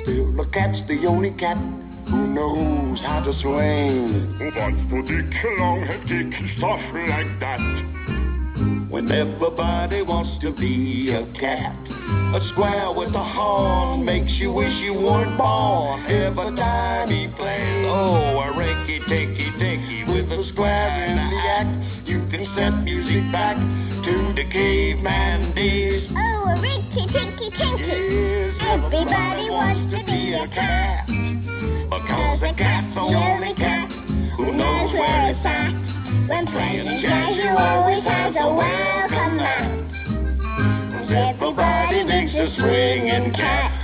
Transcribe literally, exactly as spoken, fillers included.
Still, the cat's the only cat who knows how to swing. Who wants to dick, long-head kick, stuff like that. When everybody wants to be a cat, a square with a horn makes you wish you weren't born. Every time he plays, oh, a rinky-tinky-tinky with a square in the act, you can set music back to the caveman days. Oh, a rinky-tinky-tinky. Yes, Everybody wants to be a cat, because a cat's the only cat who knows where it's at. When playing jazz, you always has a welcome mat. 'Cause everybody digs a swinging cat.